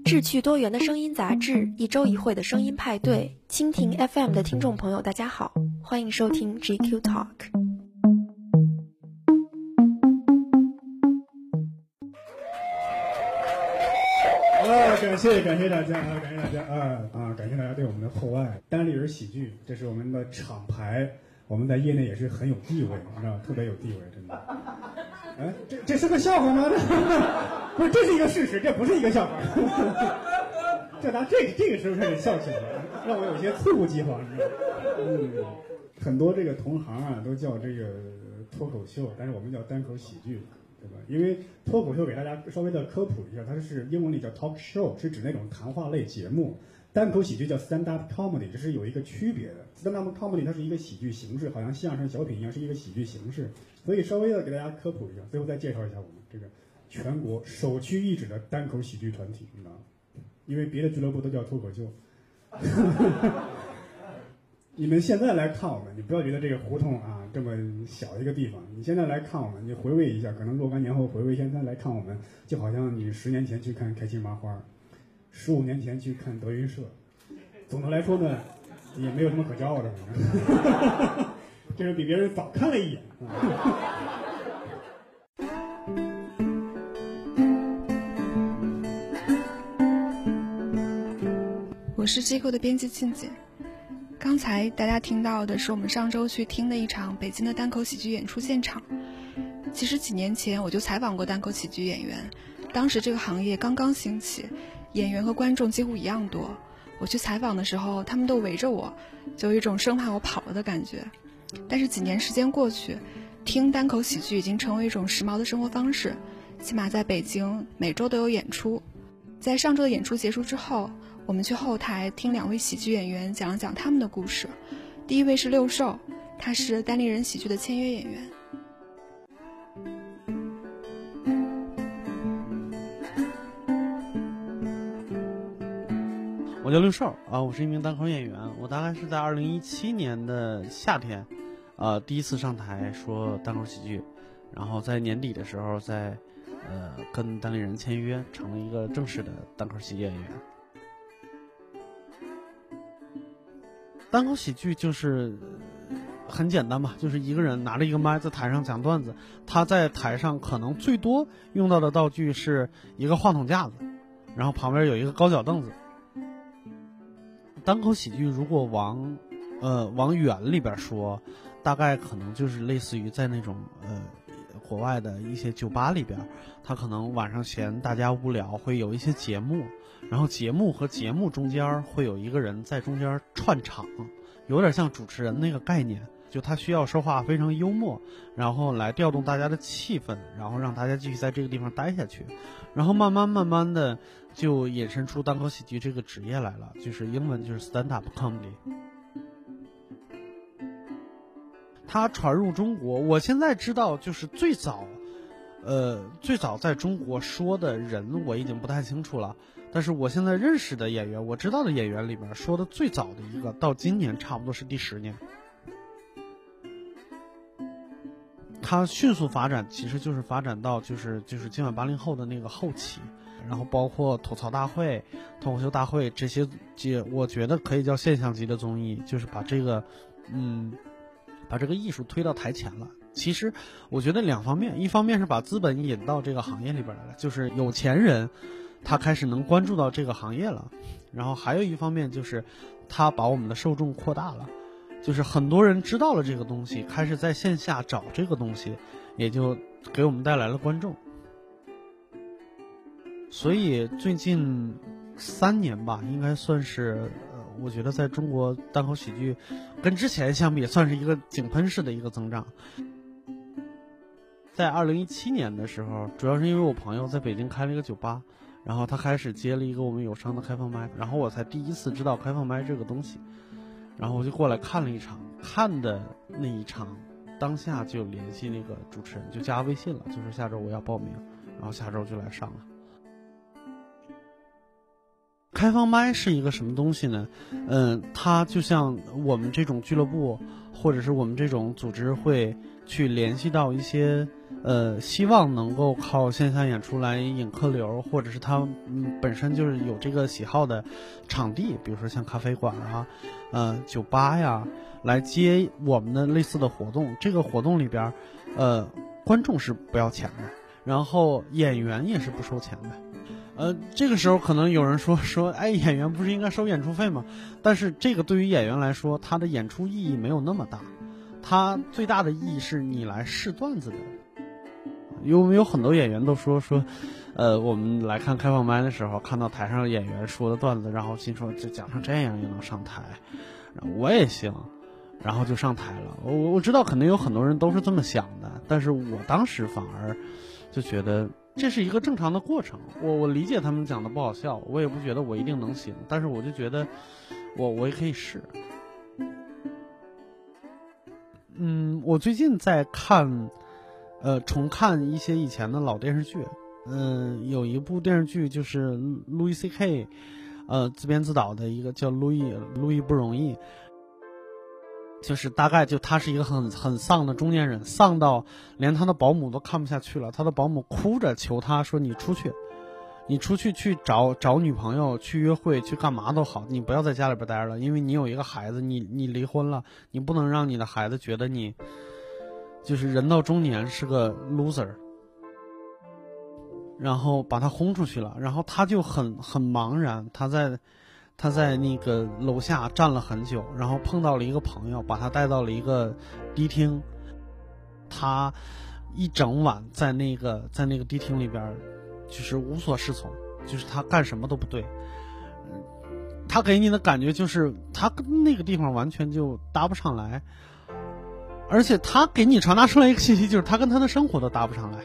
志趣多元的声音杂志，一周一会的声音派对，蜻蜓 FM 的听众朋友大家好，欢迎收听 GQ Talk。 感谢大家，感谢大家对我们的厚爱。单立人喜剧，这是我们的厂牌，我们在业内也是很有地位，你知道，特别有地位，真的。哎，这是个笑话吗？不是，这是一个事实，这不是一个笑话。这个时候开始笑起来了，让我有些猝不及防，你知道吗？很多这个同行啊都叫这个脱口秀，但是我们叫单口喜剧。对吧？因为脱口秀给大家稍微的科普一下，它是英文里叫 talk show， 是指那种谈话类节目。单口喜剧叫 stand up comedy， 这是有一个区别的。stand up comedy 它是一个喜剧形式，好像相声小品一样，是一个喜剧形式。所以稍微的给大家科普一下，最后再介绍一下我们这个全国首屈一指的单口喜剧团体，你知道吗？因为别的俱乐部都叫脱口秀。你们现在来看我们，你不要觉得这个胡同啊这么小一个地方，你现在来看我们，你回味一下，可能若干年后回味，现在来看我们，就好像你10年前去看开心麻花，15年前去看德云社。总的来说呢，也没有什么可骄傲的，这是比别人早看了一眼。 我是机构的编辑静静。刚才大家听到的是我们上周去听的一场北京的单口喜剧演出现场。其实几年前我就采访过单口喜剧演员，当时这个行业刚刚兴起，演员和观众几乎一样多。我去采访的时候，他们都围着我，就有一种生怕我跑了的感觉。但是几年时间过去，听单口喜剧已经成为一种时髦的生活方式，起码在北京每周都有演出。在上周的演出结束之后，我们去后台听2位喜剧演员讲了讲他们的故事。第一位是六兽，他是单立人喜剧的签约演员。 我叫六兽啊，我是一名单口演员。我大概是在2017年的夏天，第一次上台说单口喜剧，然后在年底的时候跟单立人签约，成了一个正式的单口喜剧演员。单口喜剧就是很简单吧，就是一个人拿着一个麦在台上讲段子。他在台上可能最多用到的道具是一个话筒架子，然后旁边有一个高脚凳子。单口喜剧如果往远里边说，大概可能就是类似于在那种国外的一些酒吧里边，他可能晚上闲大家无聊会有一些节目，然后节目和节目中间会有一个人在中间串场，有点像主持人那个概念，就他需要说话非常幽默，然后来调动大家的气氛，然后让大家继续在这个地方待下去，然后慢慢的就引申出单口喜剧这个职业来了，就是英文就是 stand up comedy。它传入中国，我现在知道就是最早在中国说的人我已经不太清楚了，但是我现在认识的演员，我知道的演员里面说的最早的一个，到今年差不多是第10年。它迅速发展，其实就是发展到就是今晚80后的那个后期，然后包括吐槽大会、脱口秀大会这些，我觉得可以叫现象级的综艺，就是把这个艺术推到台前了。其实我觉得2方面，一方面是把资本引到这个行业里边来了，就是有钱人他开始能关注到这个行业了，然后还有一方面就是他把我们的受众扩大了，就是很多人知道了这个东西，开始在线下找这个东西，也就给我们带来了观众。所以最近3年吧，应该算是我觉得在中国单口喜剧跟之前相比算是一个井喷式的一个增长。在2017年的时候，主要是因为我朋友在北京开了一个酒吧，然后他开始接了一个我们有声的开放麦，然后我才第一次知道开放麦这个东西，然后我就过来看了一场，看的那一场当下就联系那个主持人，就加微信了，就是下周我要报名，然后下周就来上了。开放麦是一个什么东西呢？它就像我们这种俱乐部或者是我们这种组织会去联系到一些希望能够靠线下演出来引客流，或者是他本身就是有这个喜好的场地，比如说像咖啡馆啊、酒吧呀，来接我们的类似的活动。这个活动里边，观众是不要钱的，然后演员也是不收钱的。这个时候可能有人说，哎，演员不是应该收演出费吗？但是这个对于演员来说，他的演出意义没有那么大，他最大的意义是你来试段子的。有很多演员都说，我们来看开放麦的时候，看到台上演员说的段子，然后心说这讲成这样也能上台，然后我也行，然后就上台了。我知道肯定有很多人都是这么想的，但是我当时反而就觉得这是一个正常的过程。我理解他们讲的不好笑，我也不觉得我一定能行，但是我就觉得我也可以试。我最近在看重看一些以前的老电视剧。有一部电视剧就是路易 C.K. 自编自导的一个叫路易不容易，就是大概就他是一个很丧的中年人，丧到连他的保姆都看不下去了，他的保姆哭着求他说，你出去去找女朋友，去约会，去干嘛都好，你不要在家里边待着了，因为你有一个孩子，你离婚了，你不能让你的孩子觉得你就是人到中年是个 loser， 然后把他轰出去了。然后他就很茫然，他在那个楼下站了很久，然后碰到了一个朋友，把他带到了一个迪厅。他一整晚在那个迪厅里边就是无所适从，就是他干什么都不对。他给你的感觉就是他跟那个地方完全就搭不上来，而且他给你传达出来一个信息，就是他跟他的生活都搭不上来。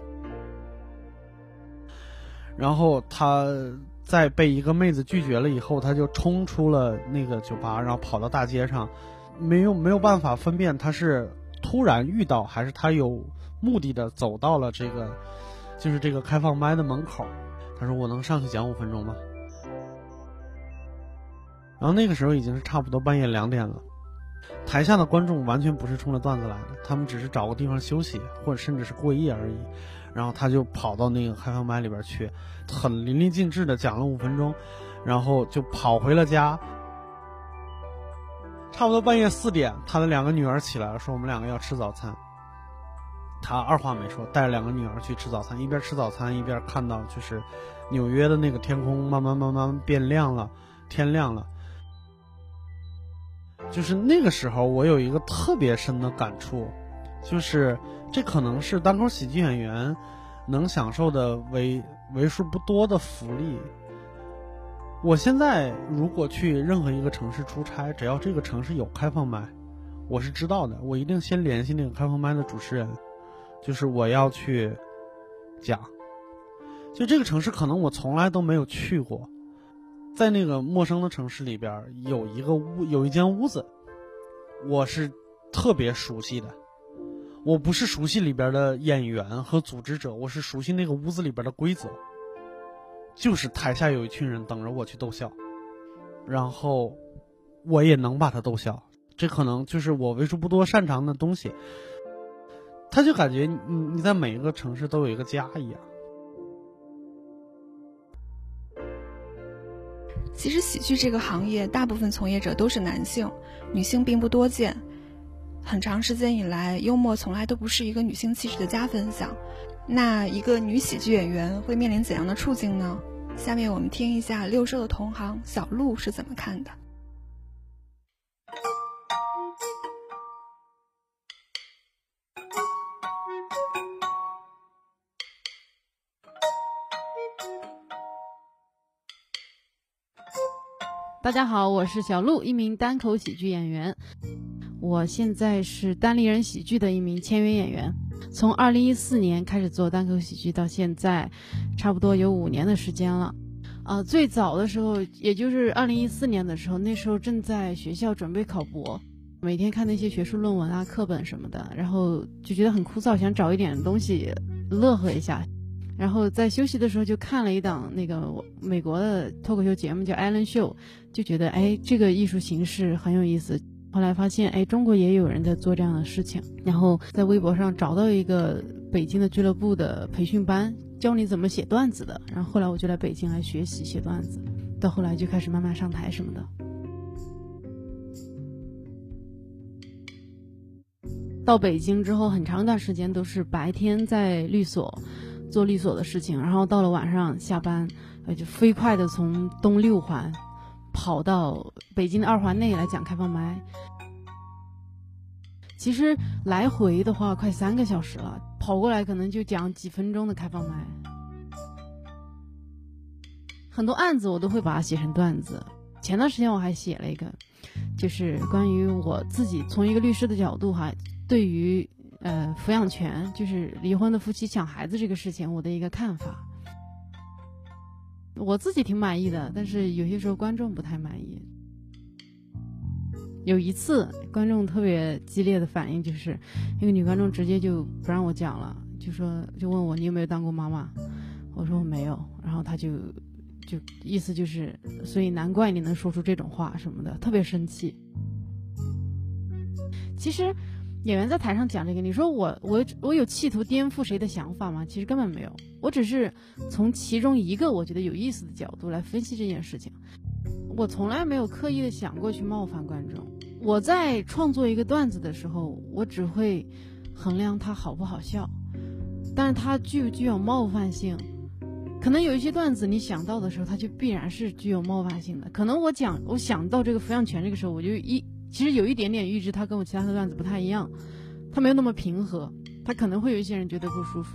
然后他在被一个妹子拒绝了以后，他就冲出了那个酒吧，然后跑到大街上，没有办法分辨他是突然遇到还是他有目的的走到了这个开放麦的门口。他说，我能上去讲5分钟吗？然后那个时候已经是差不多半夜2点了，台下的观众完全不是冲着段子来的，他们只是找个地方休息，或者甚至是过夜而已。然后他就跑到那个开放麦里边去，很淋漓尽致的讲了5分钟，然后就跑回了家。差不多半夜4点，他的2个女儿起来了，说我们2个要吃早餐。他二话没说，带着2个女儿去吃早餐，一边吃早餐一边看到就是纽约的那个天空慢慢变亮了，天亮了。就是那个时候我有一个特别深的感触，就是这可能是单口喜剧演员能享受的为数不多的福利。我现在如果去任何一个城市出差，只要这个城市有开放麦，我是知道的，我一定先联系那个开放麦的主持人，就是我要去讲。就这个城市可能我从来都没有去过，在那个陌生的城市里边有一间屋子，我是特别熟悉的。我不是熟悉里边的演员和组织者，我是熟悉那个屋子里边的规则，就是台下有一群人等着我去逗笑，然后我也能把他逗笑，这可能就是我为数不多擅长的东西。他就感觉你在每一个城市都有一个家一样。 其实喜剧这个行业大部分从业者都是男性，女性并不多见。很长时间以来，幽默从来都不是一个女性气质的加分项。那一个女喜剧演员会面临怎样的处境呢？下面我们听一下六兽的同行小鹿是怎么看的。 大家好，我是小鹿，一名单口喜剧演员。我现在是单立人喜剧的一名签约演员，从2014年开始做单口喜剧到现在，差不多有5年的时间了。最早的时候，也就是2014年的时候，那时候正在学校准备考博，每天看那些学术论文啊、课本什么的，然后就觉得很枯燥，想找一点东西乐呵一下。然后在休息的时候就看了一档那个美国的脱口秀节目叫 Ellen Show， 就觉得这个艺术形式很有意思。后来发现中国也有人在做这样的事情，然后在微博上找到一个北京的俱乐部的培训班，教你怎么写段子的。然后后来我就来北京来学习写段子，到后来就开始慢慢上台什么的。到北京之后很长一段时间都是白天在律所做律所的事情，然后到了晚上下班就飞快的从东6环跑到北京的2环内来讲开放麦。其实来回的话快3个小时了，跑过来可能就讲几分钟的开放麦。很多案子我都会把它写成段子。前段时间我还写了一个，就是关于我自己从一个律师的角度对于抚养权，就是离婚的夫妻抢孩子这个事情我的一个看法。我自己挺满意的，但是有些时候观众不太满意。有一次观众特别激烈的反应，就是那个女观众直接就不让我讲了，就问我你有没有当过妈妈，我说我没有，然后她就意思就是，所以难怪你能说出这种话什么的，特别生气。其实演员在台上讲这个，你说我有企图颠覆谁的想法吗？其实根本没有，我只是从其中一个我觉得有意思的角度来分析这件事情。我从来没有刻意的想过去冒犯观众。我在创作一个段子的时候，我只会衡量它好不好笑，但是它具不具有冒犯性。可能有一些段子你想到的时候，它就必然是具有冒犯性的。可能我想到这个抚养权这个时候，我就其实有一点点预知它跟我其他的段子不太一样，它没有那么平和，它可能会有一些人觉得不舒服。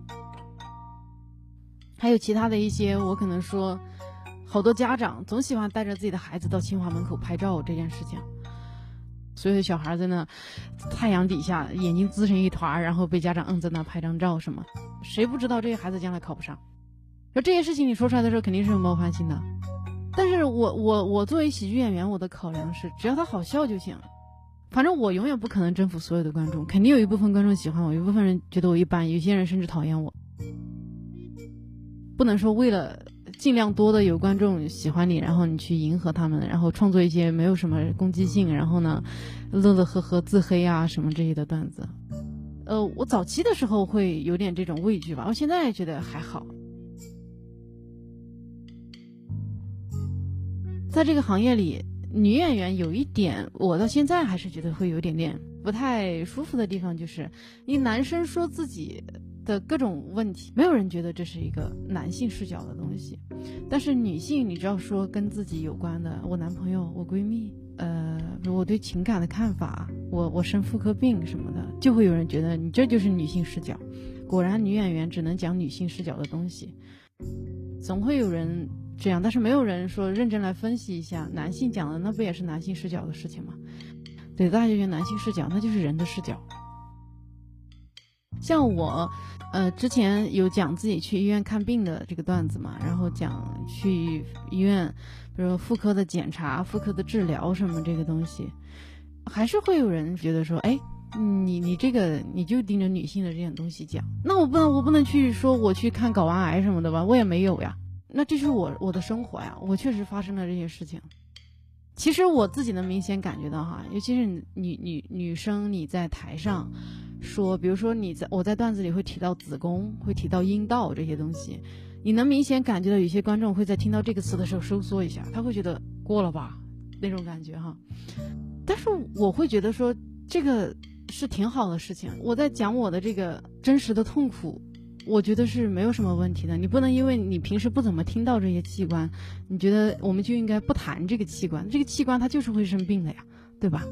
还有其他的一些，我可能说好多家长总喜欢带着自己的孩子到清华门口拍照这件事情，所有的小孩在那太阳底下眼睛滋成一团，然后被家长摁在那拍张照什么，谁不知道这些孩子将来考不上？就这些事情你说出来的时候肯定是有冒犯性的。但是我作为喜剧演员，我的考量是只要他好笑就行。反正我永远不可能征服所有的观众，肯定有一部分观众喜欢我，有一部分人觉得我一般，有些人甚至讨厌我。不能说为了尽量多的有观众喜欢你，然后你去迎合他们，然后创作一些没有什么攻击性，然后呢乐乐呵呵自黑啊什么这些的段子。我早期的时候会有点这种畏惧吧，我现在觉得还好。在这个行业里，女演员有一点我到现在还是觉得会有点点不太舒服的地方，就是你男生说自己的各种问题，没有人觉得这是一个男性视角的东西，但是女性你只要说跟自己有关的，我男朋友，我闺蜜，我对情感的看法，我生妇科病什么的，就会有人觉得你这就是女性视角。果然女演员只能讲女性视角的东西，总会有人这样，但是没有人说认真来分析一下男性讲的那不也是男性视角的事情吗？对，大家就觉得男性视角那就是人的视角。像我之前有讲自己去医院看病的这个段子嘛，然后讲去医院比如说妇科的检查、妇科的治疗什么这个东西，还是会有人觉得说，哎，你这个你就盯着女性的这点东西讲，那我不能去说我去看睾丸癌什么的吧，我也没有呀。那这是我的生活呀，我确实发生了这些事情。其实我自己能明显感觉到哈，尤其是女生，你在台上说，比如说我在段子里会提到子宫，会提到阴道这些东西，你能明显感觉到有些观众会在听到这个词的时候收缩一下，他会觉得过了吧那种感觉哈。但是我会觉得说这个是挺好的事情，我在讲我的这个真实的痛苦，我觉得是没有什么问题的。你不能因为你平时不怎么听到这些器官，你觉得我们就应该不谈这个器官，这个器官它就是会生病的呀，对吧？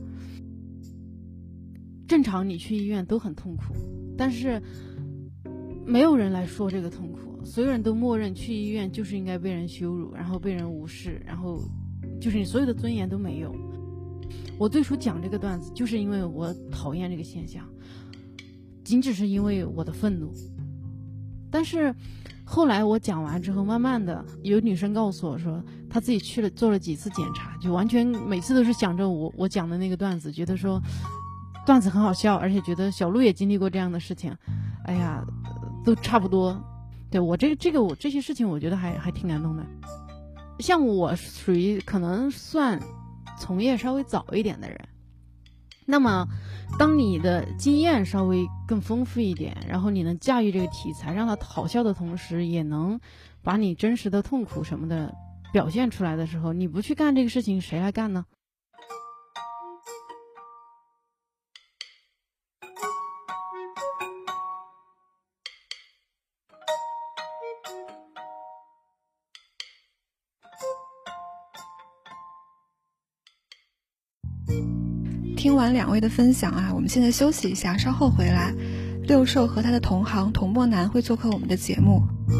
正常你去医院都很痛苦，但是没有人来说这个痛苦，所有人都默认去医院就是应该被人羞辱，然后被人无视，然后就是你所有的尊严都没有。我最初讲这个段子就是因为我讨厌这个现象，仅只是因为我的愤怒。但是后来我讲完之后，慢慢的有女生告诉我说，她自己做了几次检查，就完全每次都是想着我讲的那个段子，觉得说段子很好笑，而且觉得小鹿也经历过这样的事情，哎呀，都差不多。对我我这些事情，我觉得还挺感动的。像我属于可能算从业稍微早一点的人， 那么当你的经验稍微更丰富一点，然后你能驾驭这个题材，让它好笑的同时也能把你真实的痛苦什么的表现出来的时候，你不去干这个事情，谁来干呢？ 听完两位的分享啊，我们现在休息一下，稍后回来，六兽和他的同行童墨南会做客我们的节目。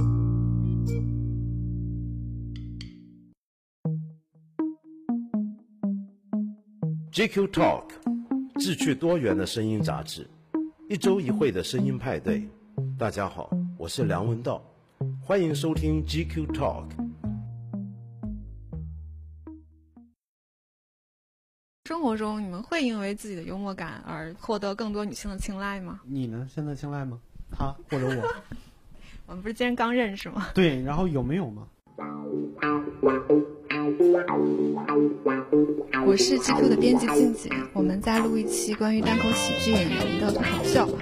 GQ Talk 志趣多元的声音杂志，一周一会的声音派对。大家好，我是梁文道，欢迎收听 GQ Talk。 生活中你们会因为自己的幽默感而获得更多女性的青睐吗？ 你呢？现在青睐吗？他或者我？ 我们不是今天刚认识吗？ 对，然后有没有吗？ 我是 GQ 的编辑静姐，我们在录一期关于单口喜剧演员的脱口秀。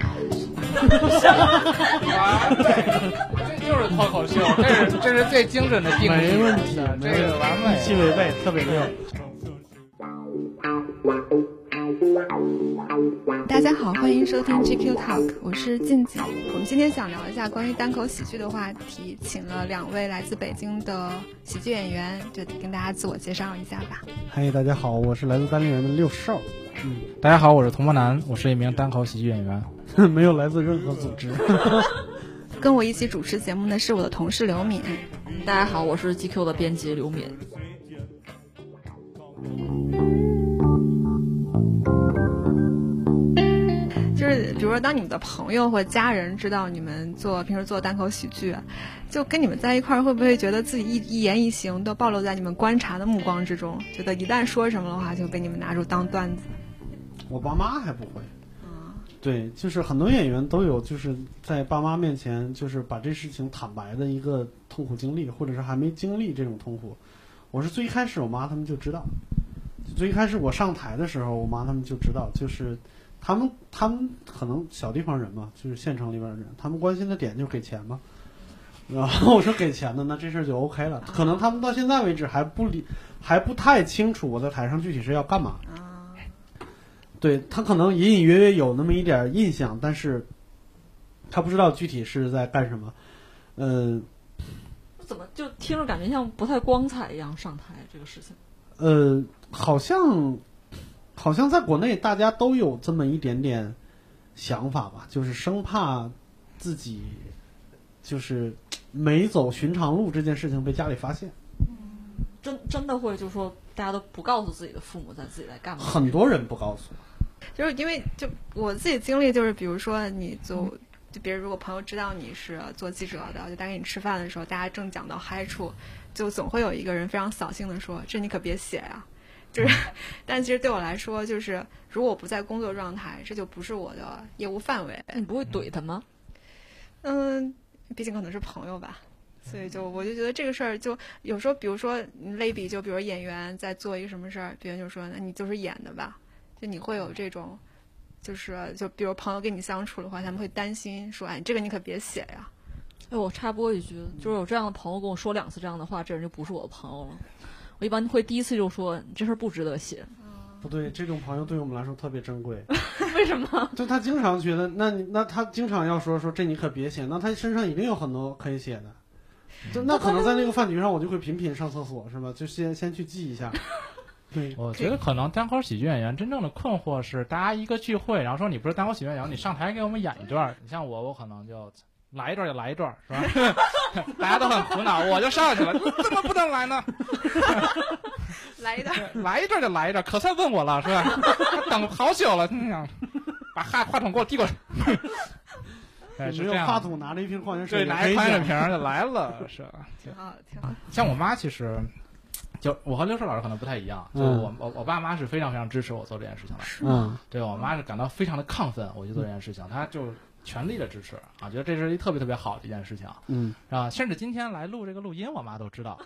这就是脱口秀，这是最精准的定义， 没问题， 这个完美， 一期违背，特别溜。 大家好，欢迎收听 GQ Talk， 我是静静。我们今天想聊一下关于单口喜剧的话题，请了两位来自北京的喜剧演员，就跟大家自我介绍一下吧。 嗨，大家好，我是来自单立人的六少。 大家好，我是童墨南，我是一名单口喜剧演员， 没有来自任何组织。 跟我一起主持节目的是我的同事刘敏。 大家好，我是 GQ 的编辑刘敏。 就是比如说当你们的朋友或家人知道你们平时做单口喜剧，就跟你们在一块儿，会不会觉得自己一言一行都暴露在你们观察的目光之中，觉得一旦说什么的话就被你们拿出当段子？ 我爸妈还不会。对，就是很多演员都有就是在爸妈面前就是把这事情坦白的一个痛苦经历，或者是还没经历这种痛苦。我是最开始我妈他们就知道，最开始我上台的时候我妈他们就知道，就是他们可能小地方人嘛，就是县城里边的人，他们关心的点就是给钱嘛。然后我说给钱的，那这事儿就 OK 了。可能他们到现在为止还不太清楚我在台上具体是要干嘛。对，他可能隐隐约约有那么一点印象，但是他不知道具体是在干什么。 怎么就听着感觉像不太光彩一样上台这个事情？ 好像在国内大家都有这么一点点想法吧，就是生怕自己就是没走寻常路这件事情被家里发现。 真的会就是说大家都不告诉自己的父母自己在干嘛？ 很多人不告诉。 就是因为就我自己经历，就是比如说你就别人如果朋友知道你是做记者的，就大概你吃饭的时候，大家正讲到嗨处，就总会有一个人非常扫兴的说：“这你可别写呀。”就是，但其实对我来说，就是如果我不在工作状态，这就不是我的业务范围。 你不会怼他吗？ 毕竟可能是朋友吧，所以我就觉得这个事儿，就有时候，比如说类比，就比如演员在做一个什么事儿，别人就说：“那你就是演的吧。”就你会有这种，就比如朋友跟你相处的话，他们会担心说：“哎，这个你可别写呀。” 我插播一句，就是有这样的朋友跟我说2次这样的话，这人就不是我的朋友了。我一般会第一次就说这事儿不值得写。 不对，这种朋友对我们来说特别珍贵。 为什么？ 就他经常觉得，那他经常要说这你可别写，那他身上一定有很多可以写的。就那可能在那个饭局上，我就会频频上厕所，是吧？就先去记一下。对， 我觉得可能单口喜剧演员真正的困惑是，大家一个聚会，然后说你不是单口喜剧演员，你上台给我们演一段。你像我可能就来一段就来一段，是吧？大家都很苦恼，我就上去了，你怎么不能来呢？ 来一段就来一段，可算问我了，是吧？等好久了，把话筒给我递过来。 只有话筒拿着一瓶矿泉水， 对，拿一矿泉水瓶就来了，是吧？ 挺好，挺好。 像我妈其实。就我和刘硕老师可能不太一样，就我爸妈是非常非常支持我做这件事情的。 是吗？ 对，我妈是感到非常的亢奋，我去做这件事情，她就全力的支持啊，觉得这是一特别特别好的一件事情。啊，甚至今天来录这个录音，我妈都知道。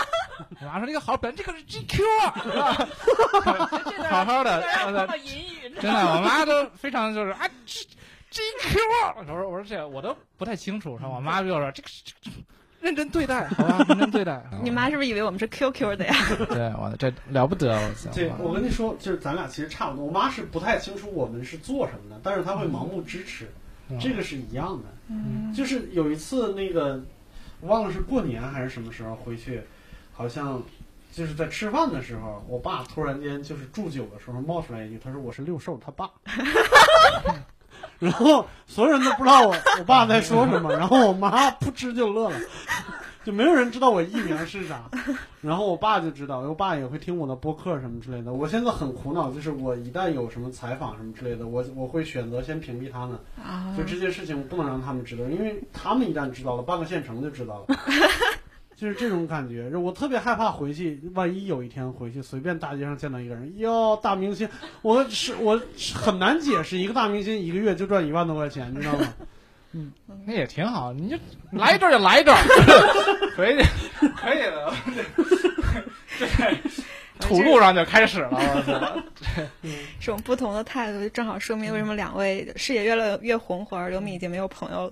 我妈说这个好，本这个是 GQ 啊，是吧？好好的， 隐语， 真的，我妈都非常就是啊，GQ，我说这我都不太清楚，我妈就说这个认真对待，好吧，认真对待。 你妈是不是以为我们是 QQ 的呀？ 对，我这了不得， 对，我跟你说，就是咱俩其实差不多。我妈是不太清楚我们是做什么的，但是她会盲目支持，这个是一样的。就是有一次那个，我忘了是过年还是什么时候回去，好像就是在吃饭的时候，我爸突然间就是祝酒的时候冒出来一句，他说我是六兽他爸。然后所有人都不知道我爸在说什么，然后我妈扑哧就乐了，就没有人知道我艺名是啥，然后我爸就知道，我爸也会听我的播客什么之类的。我现在很苦恼，就是我一旦有什么采访什么之类的，我会选择先屏蔽他们，就这件事情不能让他们知道，因为他们一旦知道了，半个县城就知道了。就是这种感觉，我特别害怕回去，万一有一天回去随便大街上见到一个人，哟，大明星，我很难解释，一个大明星一个月就赚1万多块钱，你知道吗？ 那也挺好，你就来一段就来一段，可以的，对，土路上就开始了，我操！ 这种不同的态度，正好说明为什么两位事业越来越红火，而刘敏已经没有朋友了。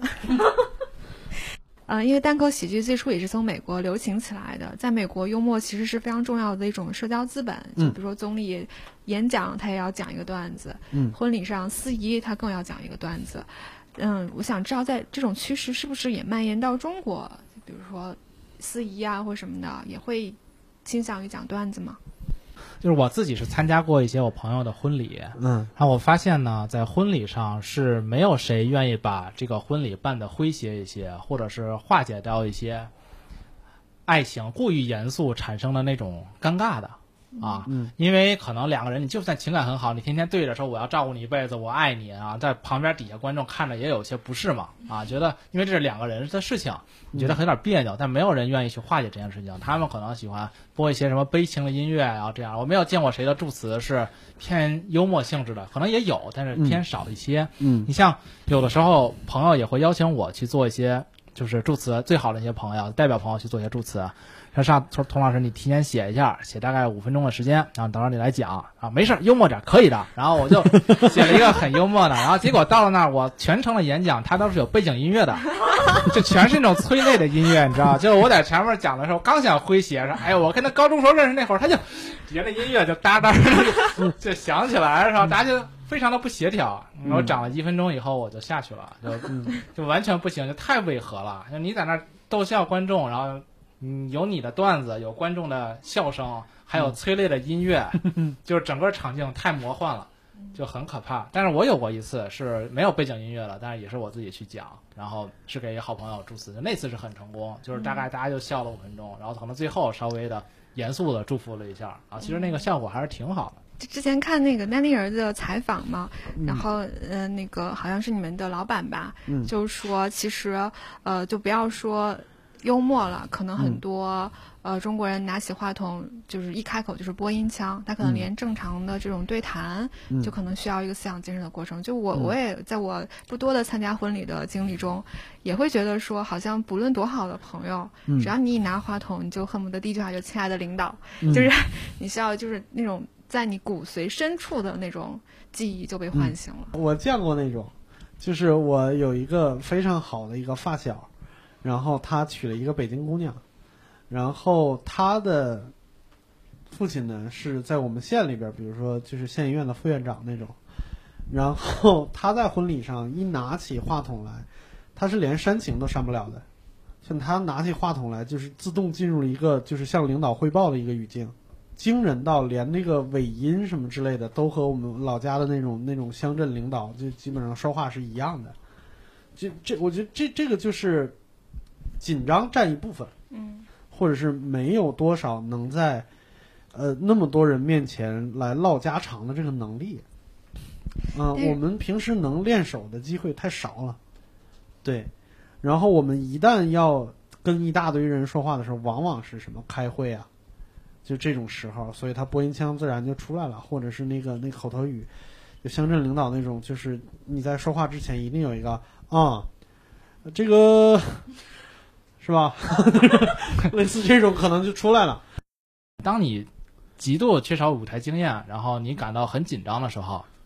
因为单口喜剧最初也是从美国流行起来的，在美国幽默其实是非常重要的一种社交资本，就比如说总理演讲他也要讲一个段子，婚礼上司仪他更要讲一个段子。我想知道在这种趋势是不是也蔓延到中国，比如说司仪啊或什么的也会倾向于讲段子吗？ 就是我自己是参加过一些我朋友的婚礼，然后我发现呢，在婚礼上是没有谁愿意把这个婚礼办得诙谐一些，或者是化解掉一些爱情过于严肃产生的那种尴尬的啊，因为可能两个人你就算情感很好，你天天对着说我要照顾你一辈子，我爱你啊，在旁边底下观众看着也有些不适嘛啊，觉得因为这是两个人的事情，你觉得有点别扭，但没有人愿意去化解这件事情，他们可能喜欢播一些什么悲情的音乐啊这样。我没有见过谁的祝词是偏幽默性质的，可能也有，但是偏少一些。你像有的时候朋友也会邀请我去做一些就是祝词，最好的一些朋友代表朋友去做一些祝词。说童老师你提前写一下，写大概5分钟的时间，然后等会儿你来讲啊，没事幽默点可以的。然后我就写了一个很幽默的，然后结果到了那儿，我全程的演讲他都是有背景音乐的，就全是那种催泪的音乐，你知道？就是我在前面讲的时候，刚想诙谐，说哎呦我跟他高中时候认识那会儿，他就底下那音乐就哒哒就响起来，然后大家就非常的不协调。我讲了1分钟以后我就下去了，就完全不行，就太违和了。就你在那逗笑观众，然后有你的段子，有观众的笑声，还有催泪的音乐，就是整个场景太魔幻了，就很可怕。但是我有过一次是没有背景音乐了，但是也是我自己去讲，然后是给好朋友祝词，那次是很成功，就是大概大家就笑了5分钟，然后可能最后稍微的严肃的祝福了一下啊，其实那个效果还是挺好的。 之前看那个丹尼尔的采访嘛，然后那个好像是你们的老板吧，就是说其实就不要说幽默了，可能很多中国人拿起话筒就是一开口就是播音腔，他可能连正常的这种对谈就可能需要一个思想建设的过程。就我也在我不多的参加婚礼的经历中，也会觉得说好像不论多好的朋友，只要你一拿话筒，你就恨不得第一句话就亲爱的领导，就是你需要就是那种在你骨髓深处的那种记忆就被唤醒了。 我见过那种，就是我有一个非常好的一个发小，然后他娶了一个北京姑娘，然后他的父亲呢是在我们县里边，比如说就是县医院的副院长那种，然后他在婚礼上一拿起话筒来，他是连煽情都煽不了的，就他拿起话筒来就是自动进入了一个就是向领导汇报的一个语境，惊人到连那个尾音什么之类的都和我们老家的那种乡镇领导就基本上说话是一样的。我觉得这个就是紧张占一部分，或者是没有多少能在那么多人面前来唠家常的这个能力。我们平时能练手的机会太少了，对。然后我们一旦要跟一大堆人说话的时候，往往是什么开会啊，就这种时候，所以他播音腔自然就出来了，或者是那个口头语，就乡镇领导那种，就是你在说话之前一定有一个这个是吧？类似这种可能就出来了。 当你极度缺少舞台经验，然后你感到很紧张的时候，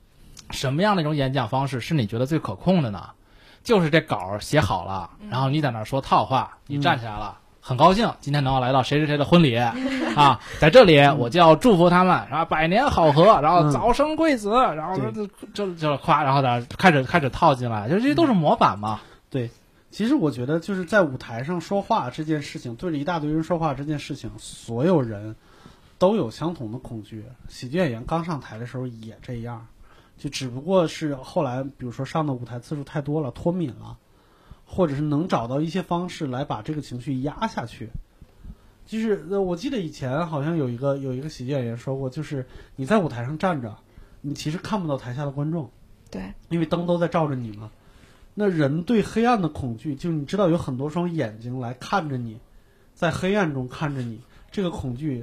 什么样的一种演讲方式是你觉得最可控的呢？就是这稿写好了，然后你在那儿说套话，你站起来了，很高兴今天能够来到谁谁谁的婚礼啊，在这里我就要祝福他们，然后百年好合，然后早生贵子，然后就夸，然后呢开始套进来，就这些都是模板嘛。 对，其实我觉得就是在舞台上说话这件事情，对着一大堆人说话这件事情，所有人都有相同的恐惧。喜剧演员刚上台的时候也这样，就只不过是后来比如说上的舞台次数太多了，脱敏了，或者是能找到一些方式来把这个情绪压下去。就是我记得以前好像有一个喜剧演员说过，就是你在舞台上站着，你其实看不到台下的观众， 对， 因为灯都在照着你嘛。那人对黑暗的恐惧，就是你知道有很多双眼睛来看着你，在黑暗中看着你，这个恐惧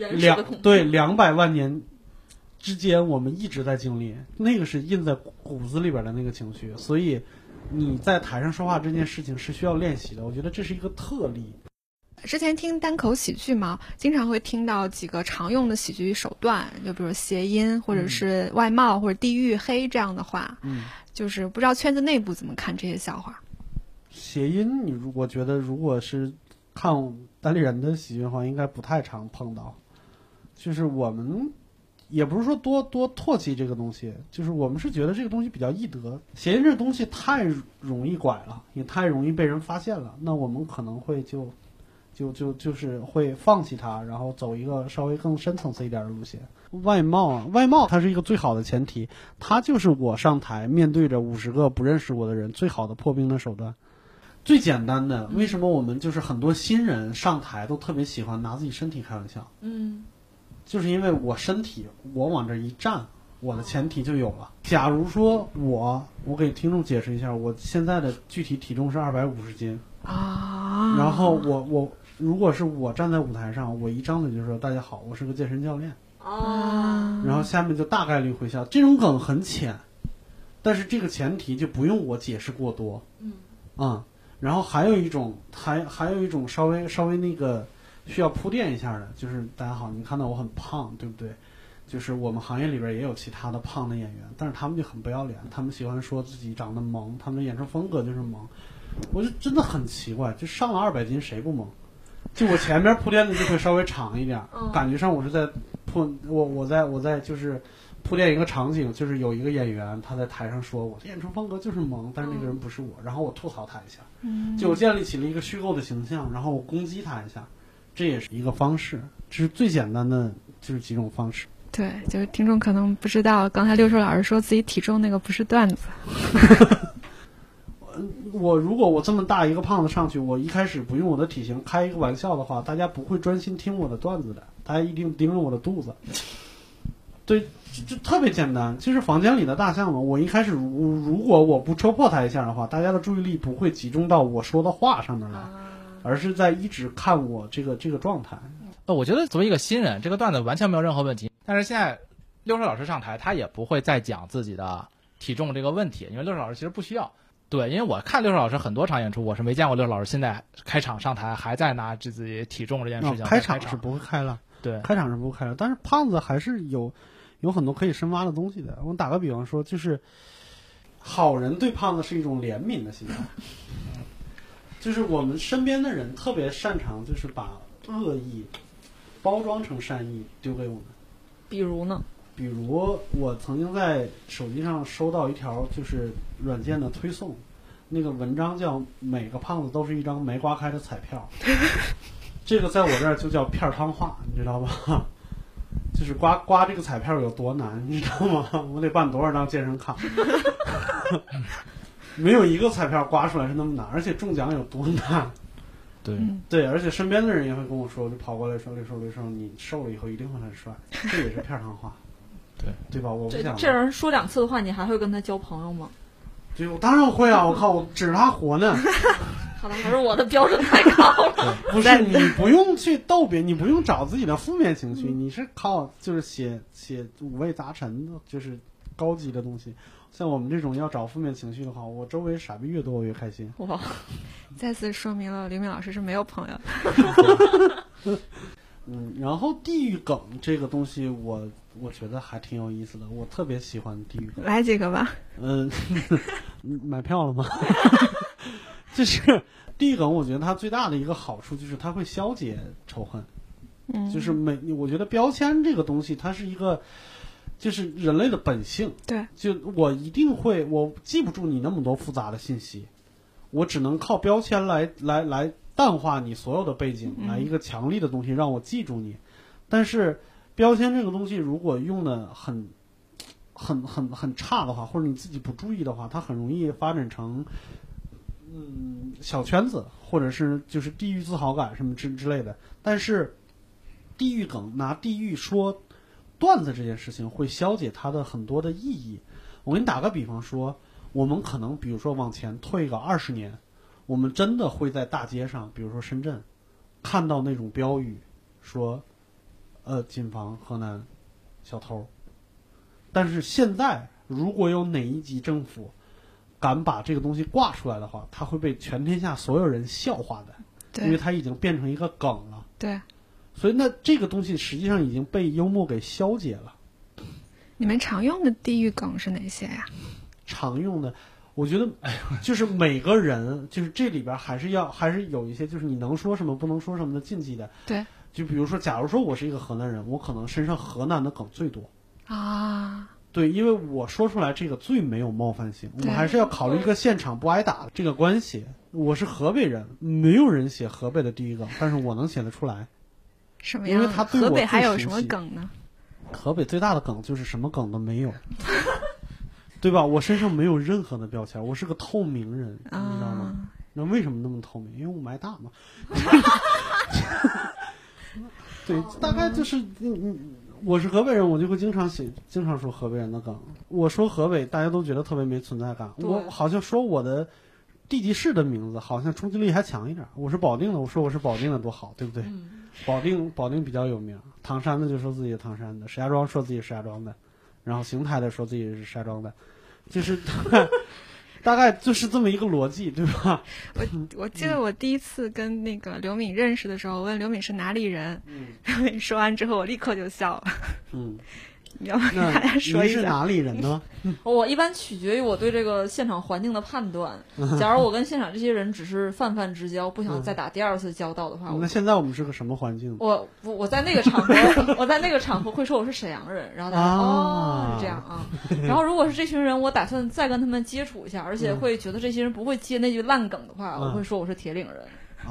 200万年之间我们一直在经历，那个是印在骨子里边的那个情绪。所以你在台上说话这件事情是需要练习的，我觉得这是一个特例。 之前听单口喜剧嘛，经常会听到几个常用的喜剧手段，就比如谐音或者是外貌或者地域黑这样的话，就是不知道圈子内部怎么看这些笑话。 谐音我觉得如果是看单立人的喜剧的话，应该不太常碰到。就是我们也不是说多唾弃这个东西，就是我们是觉得这个东西比较易得。谐音这个东西太容易拐了，也太容易被人发现了，那我们可能会就是会放弃它，然后走一个稍微更深层次一点的路线。外貌它是一个最好的前提，它就是我上台面对着50个不认识我的人最好的破冰的手段。最简单的，为什么我们就是很多新人上台都特别喜欢拿自己身体开玩笑？就是因为我身体我往这一站，我的前提就有了。假如说我给听众解释一下，我现在的具体体重是250斤啊，然后我如果是我站在舞台上，我一张嘴就说大家好，我是个健身教练啊，然后下面就大概率会笑。这种梗很浅，但是这个前提就不用我解释过多。然后还有一种稍微那个需要铺垫一下的，就是大家好，你看到我很胖，对不对？就是我们行业里边也有其他的胖的演员，但是他们就很不要脸，他们喜欢说自己长得萌，他们的演出风格就是萌。我就真的很奇怪，就上了200斤谁不萌？就我前面铺垫的就会稍微长一点，感觉上我是在我在就是铺垫一个场景，就是有一个演员他在台上说我的演出风格就是萌，但是那个人不是我，然后我吐槽他一下，就我建立起了一个虚构的形象，然后我攻击他一下，这也是一个方式，这是最简单的，就是几种方式。 对，就是听众可能不知道，刚才六叔老师说自己体重那个不是段子。 如果我这么大一个胖子上去，我一开始不用我的体型开一个玩笑的话，大家不会专心听我的段子的，大家一定盯着我的肚子。对，就特别简单，就是房间里的大象嘛。我一开始如果我不戳破它一下的话，大家的注意力不会集中到我说的话上面来，而是在一直看我这个状态。 我觉得作为一个新人，这个段子完全没有任何问题。但是现在六叔老师上台，他也不会再讲自己的体重这个问题，因为六叔老师其实不需要。对，因为我看六叔老师很多场演出，我是没见过六叔老师现在开场上台还在拿自己体重这件事情。 开场是不会开了，对，开场是不会开了。但是胖子还是有很多可以深挖的东西的。我打个比方说，就是好人对胖子是一种怜悯的心态，就是我们身边的人特别擅长，就是把恶意包装成善意丢给我们。 比如呢？ 比如我曾经在手机上收到一条就是软件的推送，那个文章叫每个胖子都是一张没刮开的彩票。这个在我这儿就叫片汤话，你知道吧？就是刮这个彩票有多难，你知道吗？我得办多少张健身卡？没有一个彩票刮出来是那么难，而且中奖有多难？对，而且身边的人也会跟我说，就跑过来说：“刘寿，你瘦了以后一定会很帅。”这也是片汤话，对吧？我不想这人说2次的话，你还会跟他交朋友吗？ 对，我当然会啊！我靠，我指着他活呢。 可能还是我的标准太高了。 不是，你不用去逗别人，你不用找自己的负面情绪，你是靠就是写五味杂陈的，就是高级的东西。像我们这种要找负面情绪的话，我周围傻逼越多我越开心。 哇，再次说明了刘明老师是没有朋友。 然后地域梗这个东西我觉得还挺有意思的，我特别喜欢地域梗。 来几个吧。 买票了吗？就是地域梗，我觉得它最大的一个好处就是它会消解仇恨。就是我觉得标签这个东西，它是一个，就是人类的本性。 对， 就我记不住你那么多复杂的信息，我只能靠标签来淡化你所有的背景，来一个强力的东西让我记住你。但是标签这个东西，如果用的很差的话，或者你自己不注意的话，它很容易发展成小圈子，或者是就是地域自豪感什么之类的。但是地域梗，拿地域说段子这件事情，会消解它的很多的意义。我给你打个比方说，我们可能比如说往前退个20年，我们真的会在大街上，比如说深圳，看到那种标语，说谨防河南小偷。但是现在，如果有哪一级政府敢把这个东西挂出来的话，它会被全天下所有人笑话的，因为它已经变成一个梗了。 对。 所以那这个东西实际上已经被幽默给消解了。 你们常用的地域梗是哪些呀？ 常用的，我觉得就是每个人，就是这里边还是有一些就是你能说什么不能说什么的禁忌的。 对， 就比如说，假如说我是一个河南人，我可能身上河南的梗最多啊。 对，因为我说出来这个最没有冒犯性，我们还是要考虑一个现场不挨打的这个关系。我是河北人，没有人写河北的地域梗，但是我能写得出来。 什么样？ 因为他对我河北还有什么梗呢？ 河北最大的梗就是什么梗都没有，对吧？我身上没有任何的标签，我是个透明人，你知道吗？那为什么那么透明？因为我挨大嘛。对，大概就是我是河北人，我就会经常说河北人的梗。我说河北，大家都觉得特别没存在感。我好像说我的地级市的名字，好像冲击力还强一点。我是保定的，我说我是保定的多好，对不对？保定比较有名，唐山的就说自己是唐山的，石家庄说自己是石家庄的，然后邢台的说自己是石家庄的，就是大概就是这么一个逻辑，对吧？ 我记得我第一次跟那个刘敏认识的时候，我问刘敏是哪里人，刘敏说完之后，我立刻就笑了。你要不给大家说一下？ 你是哪里人呢？ 我一般取决于我对这个现场环境的判断。假如我跟现场这些人只是泛泛之交，不想再打第二次交道的话， 那现在我们是个什么环境？ 我在那个场合，我在那个场合会说我是沈阳人，然后大家是这样啊。然后如果是这群人，我打算再跟他们接触一下，而且会觉得这些人不会接那句烂梗的话，我会说我是铁岭人。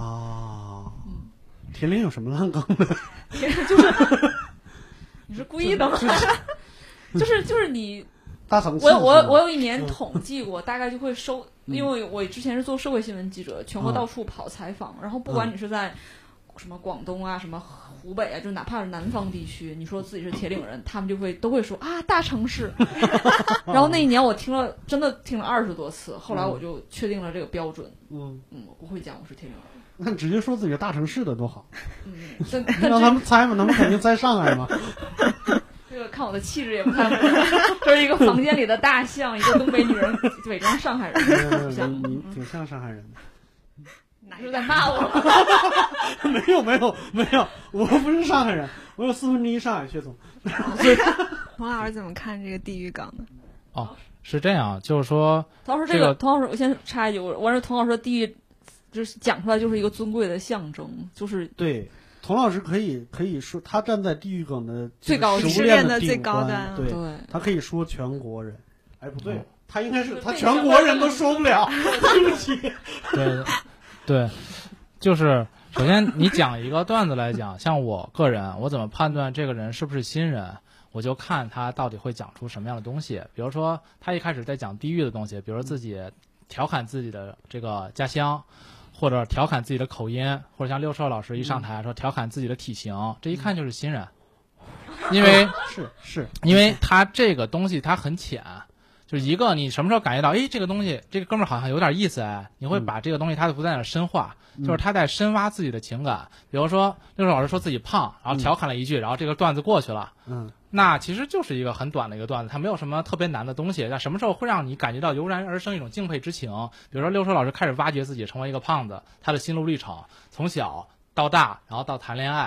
铁岭有什么烂梗呢？ 就是你是故意的吗？就是你。我有一年统计过，大概就会收，因为我之前是做社会新闻记者，全国到处跑采访，然后不管你是在什么广东啊、什么湖北啊，就哪怕是南方地区，你说自己是铁岭人，他们都会说啊大城市。然后那一年我真的听了20多次，后来我就确定了这个标准。我不会讲我是铁岭人。 那你直接说自己是大城市的多好。让他们猜嘛，他们肯定猜上海嘛。 这个看我的气质也不太符合，这是一个房间里的大象，一个东北女人伪装上海人。 你挺像上海人的。 哪是在骂我？ 没有，我不是上海人，我有1/4上海血统。 童老师怎么看这个地域梗呢？ 是这样，就是说， 童老师童老师，我先插一句，我认为童老师的地域就是讲出来就是一个尊贵的象征，就是对。童老师可以说，他站在地域梗的最高食物链的最高端， 对，他可以说全国人。哎，不对，他应该是他全国人都说不了，对不起。 对，就是首先你讲一个段子来讲，像我个人，我怎么判断这个人是不是新人？我就看他到底会讲出什么样的东西。比如说，他一开始在讲地域的东西，比如自己调侃自己的这个家乡。或者调侃自己的口音，或者像六兽老师一上台说调侃自己的体型，这一看就是新人，因为是因为他这个东西他很浅，就是一个你什么时候感觉到，这个东西这个哥们儿好像有点意思，你会把这个东西他就不在那深化，就是他在深挖自己的情感。比如说六兽老师说自己胖，然后调侃了一句，然后这个段子过去了，那其实就是一个很短的一个段子，它没有什么特别难的东西。那什么时候会让你感觉到油然而生一种敬佩之情？比如说六兽老师开始挖掘自己成为一个胖子，他的心路历程，从小到大，然后到谈恋爱，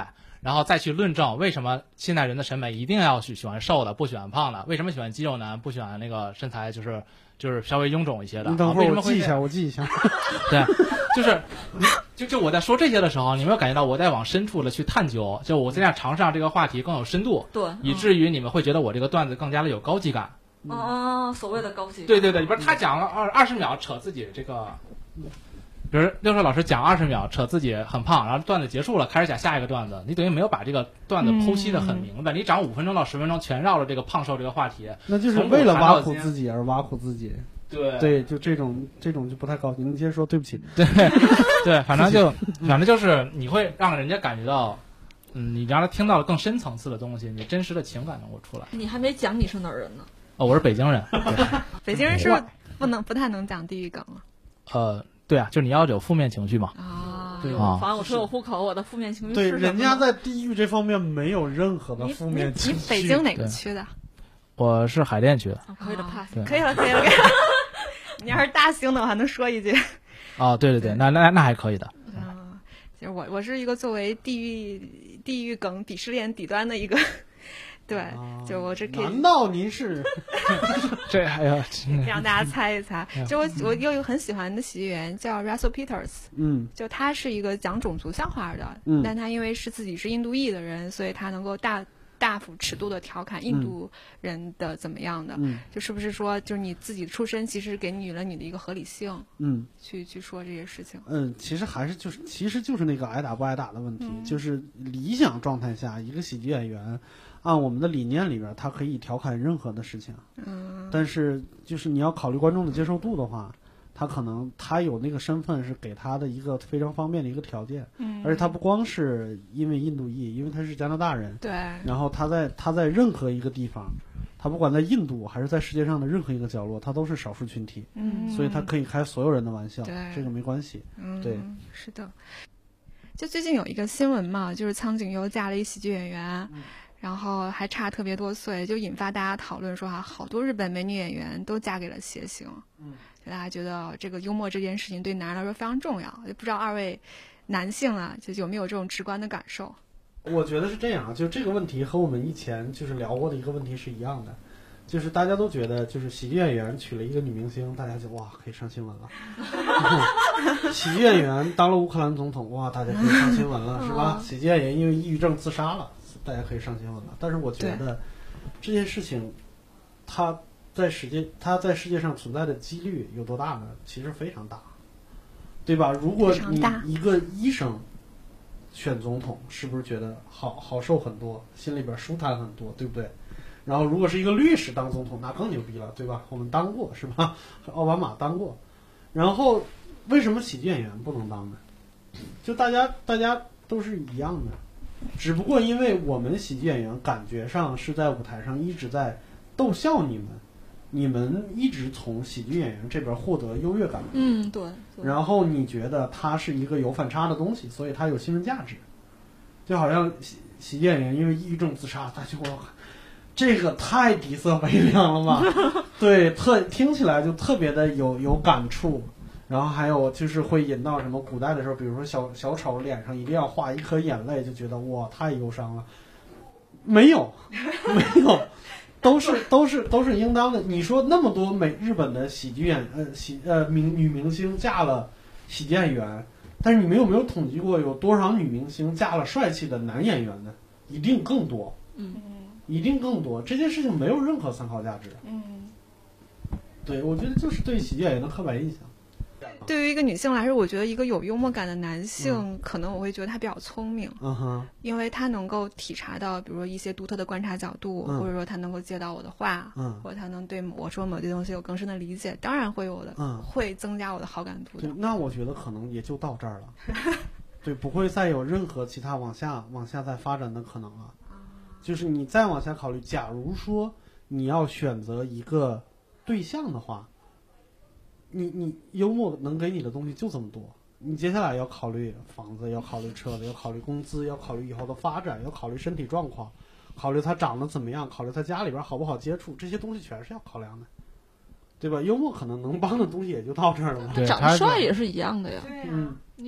然后再去论证为什么现代人的审美一定要喜欢瘦的，不喜欢胖的，为什么喜欢肌肉男，不喜欢那个身材就是稍微臃肿一些的。 你等会儿我记一下。 对，就是就我在说这些的时候，你有没有感觉到我在往深处的去探究？就我在这样尝试让这个话题更有深度， 对， 以至于你们会觉得我这个段子更加的有高级感。 所谓的高级感。 对，不是他讲了20秒扯自己这个。比如六兽老师讲20秒扯自己很胖，然后段子结束了，开始讲下一个段子，你等于没有把这个段子剖析的很明白，你讲5分钟到10分钟全绕着这个胖瘦这个话题， 那就是为了挖苦自己而挖苦自己。 对， 就这种就不太高兴。你接着说，对不起。 对，反正就是你会让人家感觉到，你让他听到了更深层次的东西，你真实的情感能够出来。 你还没讲你是哪儿人呢？ 我是北京人。 北京人是不太能讲地域梗了。 对啊，就是你要有负面情绪嘛。 对啊，反正我说我户口，我的负面情绪是什么？ 对，人家在地域这方面没有任何的负面情绪。 你北京哪个区的？ 我是海淀区的。 可以的 pass， 可以了。你要是大兴的，我还能说一句。 对，那还可以的。 就是我是一个作为地域梗鄙视链底端的一个。对，就我这可以。 难道您是？ 这还要让大家猜一猜。就我有一个很喜欢的喜剧演员叫 Russell Peters，就他是一个讲种族笑话的，但他因为自己是印度裔的人，所以他能够大幅尺度的调侃印度人的怎么样的，就是不是说就是你自己出身其实给予了你的一个合理性，去说这些事情。 其实就是那个挨打不挨打的问题，就是理想状态下一个喜剧演员。按我们的理念里边，他可以调侃任何的事情，但是就是你要考虑观众的接受度的话，他有那个身份是给他的一个非常方便的一个条件，而且他不光是因为印度裔，因为他是加拿大人， 对， 然后他在任何一个地方，他不管在印度还是在世界上的任何一个角落，他都是少数群体，所以他可以开所有人的玩笑，这个没关系，对， 是的。就最近有一个新闻嘛，就是苍井优嫁了一喜剧演员。然后还差特别多岁，就引发大家讨论说好多日本美女演员都嫁给了谐星，大家觉得这个幽默这件事情对男人来说非常重要，就不知道二位男性就有没有这种直观的感受？ 我觉得是这样，就这个问题和我们以前就是聊过的一个问题是一样的，就是大家都觉得就是喜剧演员娶了一个女明星，大家就哇可以上新闻了，喜剧演员当了乌克兰总统，哇大家可以上新闻了，是吧？喜剧演员因为抑郁症自杀了，大家可以上新闻了。但是我觉得这件事情它在世界上存在的几率有多大呢？其实非常大，对吧？如果你一个医生选总统，是不是觉得好受很多，心里边舒坦很多，对不对？然后如果是一个律师当总统，那更牛逼了，对吧？我们当过，是吧？奥巴马当过。然后为什么喜剧演员不能当呢？就大家都是一样的，只不过因为我们喜剧演员感觉上是在舞台上一直在逗笑你们一直从喜剧演员这边获得优越感， 对。 然后你觉得它是一个有反差的东西，所以它有新闻价值。就好像喜剧演员因为抑郁症自杀，他就这个太底色悲凉了吧？对，听起来就特别的有感触。然后还有就是会引到什么古代的时候，比如说小丑脸上一定要画一颗眼泪，就觉得哇太忧伤了。没有，都是应当的。你说那么多日本的喜剧女明星嫁了喜剧演员，但是你们有没有统计过有多少女明星嫁了帅气的男演员呢？一定更多，一定更多。这件事情没有任何参考价值。对，我觉得就是对喜剧演员的刻板印象。 对于一个女性来说，我觉得一个有幽默感的男性，可能我会觉得他比较聪明，因为他能够体察到，比如说一些独特的观察角度，或者说他能够接到我的话，或者他能对我说某些东西有更深的理解，当然会有的，会增加我的好感度的。 那我觉得可能也就到这儿了，对，不会再有任何其他往下再发展的可能了。就是你再往下考虑，假如说你要选择一个对象的话，你幽默能给你的东西就这么多，你接下来要考虑房子，要考虑车子，要考虑工资，要考虑以后的发展，要考虑身体状况，考虑他长得怎么样，考虑他家里边好不好接触，这些东西全是要考量的，对吧？幽默可能能帮的东西也就到这儿了。 长得帅也是一样的呀。 对呀， 你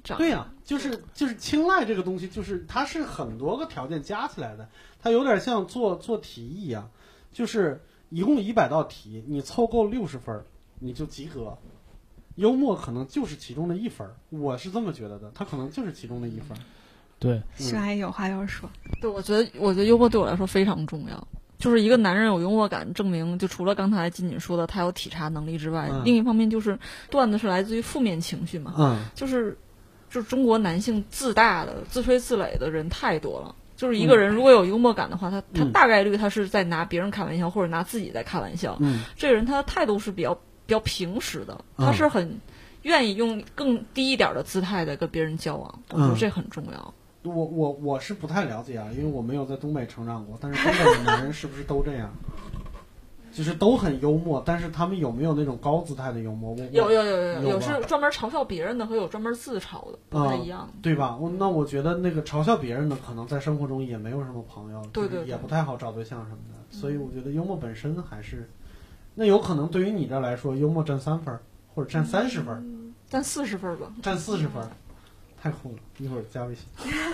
长。 对呀，就是青睐这个东西，就是它是很多个条件加起来的，它有点像做题一样，就是一共100道题，你凑够60分你就及格。幽默可能就是其中的1分，我是这么觉得的，它可能就是其中的1分。 对， 是还有话要说。 对，我觉得幽默对我来说非常重要。就是一个男人有幽默感，证明就除了刚才金锦说的他有体察能力之外，另一方面就是段子是来自于负面情绪嘛。就是中国男性自大的、自吹自擂的人太多了。就是一个人如果有幽默感的话，他大概率他是在拿别人开玩笑，或者拿自己在开玩笑。这个人他的态度是比较平实的，他是很愿意用更低一点的姿态的跟别人交往。我觉得这很重要。 我是不太了解啊，因为我没有在东北成长过。但是东北的男人是不是都这样？就是都很幽默，但是他们有没有那种高姿态的幽默？ 有是专门嘲笑别人的和有专门自嘲的，不太一样， 对吧？那我觉得那个嘲笑别人的，可能在生活中也没有什么朋友， 对， 也不太好找对象什么的。所以我觉得幽默本身还是，那有可能对于你这来说，幽默占3分，或者占30分， 占40分吧， 占40分。太酷了，一会儿加微信。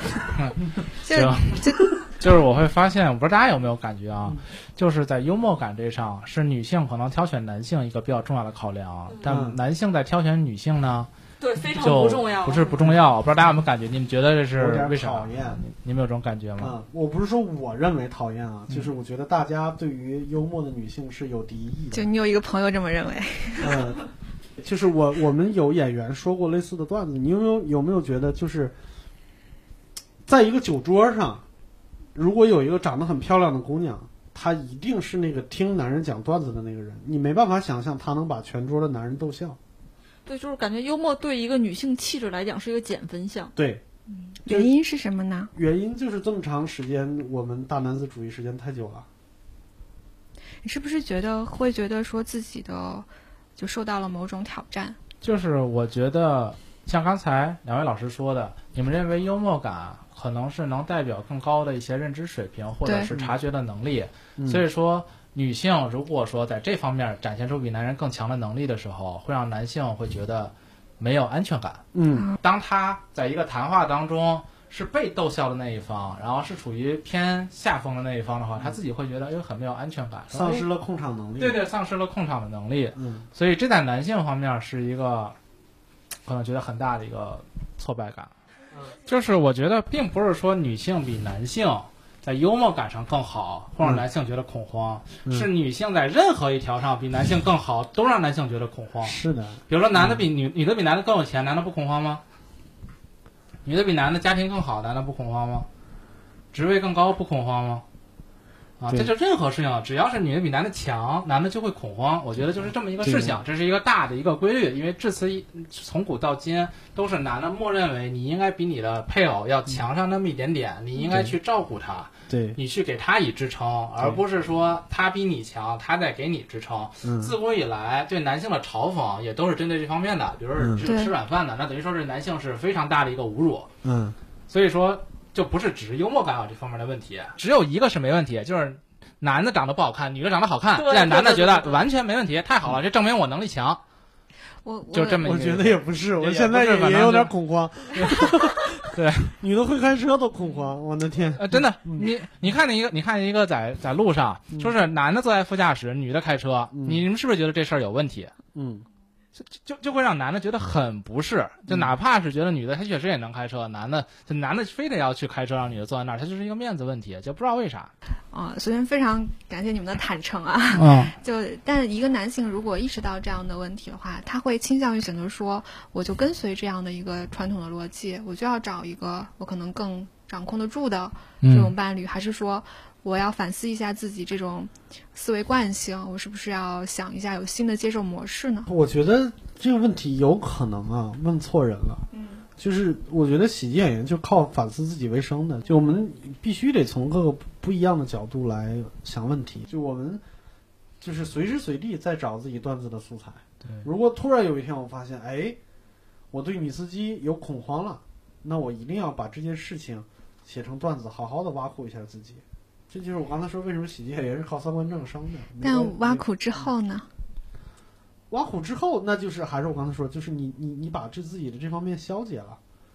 就是我会发现，我不知道大家有没有感觉啊，就是在幽默感这上，是女性可能挑选男性一个比较重要的考量，但男性在挑选女性呢， 对，非常不重要， 不是不重要。我不知道大家有没有感觉，你们觉得这是为什么？ 讨厌， 你们有这种感觉吗？ 我不是说我认为讨厌啊，就是我觉得大家对于幽默的女性是有敌意的。 就你有一个朋友这么认为？ 就是我们有演员说过类似的段子，你有没有觉得，就是在一个酒桌上，如果有一个长得很漂亮的姑娘，她一定是那个听男人讲段子的那个人，你没办法想象她能把全桌的男人逗笑。 对，就是感觉幽默对一个女性气质来讲是一个减分项。 对， 原因是什么呢？ 原因就是这么长时间我们大男子主义时间太久了。 你是不是会觉得说自己的就受到了某种挑战？ 就是我觉得像刚才2位老师说的，你们认为幽默感可能是能代表更高的一些认知水平或者是察觉的能力，所以说女性如果说在这方面展现出比男人更强的能力的时候，会让男性会觉得没有安全感。当他在一个谈话当中是被逗笑的那一方，然后是处于偏下风的那一方的话，他自己会觉得很没有安全感， 丧失了控场能力。 对，丧失了控场的能力。所以这在男性方面是一个可能觉得很大的一个挫败感。就是我觉得并不是说女性比男性在幽默感上更好，或者男性觉得恐慌，是女性在任何一条上比男性更好，都让男性觉得恐慌。 是的， 比如说男的比女的比男的更有钱，男的不恐慌吗？女的比男的家庭更好，男的不恐慌吗？职位更高不恐慌吗？这就任何事情，只要是女的比男的强，男的就会恐慌。我觉得就是这么一个事情，这是一个大的一个规律。因为至此从古到今都是男的默认为你应该比你的配偶要强上那么一点点，你应该去照顾他， 对， 你去给他以支撑，而不是说他比你强，他在给你支撑。自古以来对男性的嘲讽也都是针对这方面的，比如说吃软饭的，那等于说是男性是非常大的一个侮辱。所以说就不是只是幽默感有这方面的问题，只有一个是没问题，就是男的长得不好看，女的长得好看，这男的觉得完全没问题，太好了，这证明我能力强。就这么我觉得也不是，我现在也有点恐慌。 对， 女的会开车都恐慌，我的天！ 真的，你看一个在路上，说是男的坐在副驾驶，女的开车，你们是不是觉得这事儿有问题？就会让男的觉得很不适，就哪怕是觉得女的她确实也能开车，男的非得要去开车让女的坐在那儿，他就是一个面子问题，就不知道为啥。 首先非常感谢你们的坦诚啊。但一个男性如果意识到这样的问题的话，他会倾向于选择说，我就跟随这样的一个传统的逻辑，我就要找一个我可能更掌控得住的这种伴侣，还是说我要反思一下自己这种思维惯性，我是不是要想一下有新的接受模式呢？ 我觉得这个问题有可能问错人了。就是我觉得喜剧演员就靠反思自己为生的，就我们必须得从各个不一样的角度来想问题，就我们就是随时随地在找自己段子的素材。如果突然有一天我发现我对女司机有恐慌了，那我一定要把这件事情写成段子，好好的挖苦一下自己。这就是我刚才说为什么喜剧演员是靠3观正生的。 但挖苦之后呢？ 挖苦之后，那就是还是我刚才说，就是你把自己的这方面消解了，